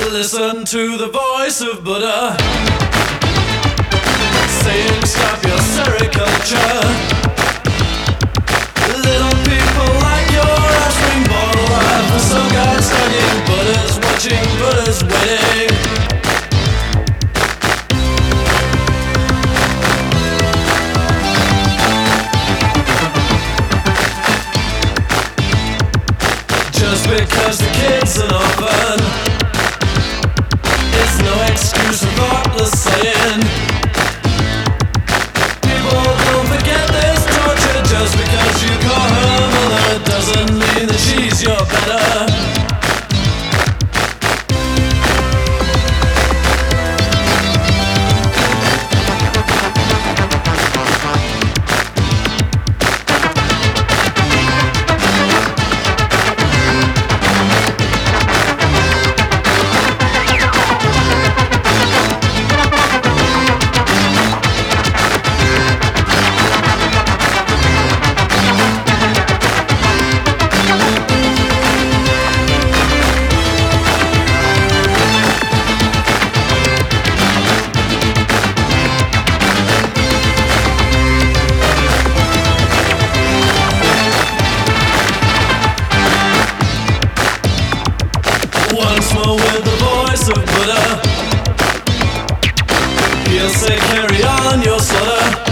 Listen to the voice of Buddha saying stop your sericulture. Little people like your offspring born alive for some guy studying Buddha's watching, Buddha's waiting. Just because the kid's an orphan, it's no excuse for thoughtless saying. People don't forget this torture. Just because you call her mother doesn't mean that she's your better. Once more with the voice of Buddha, he'll say carry on your slaughter.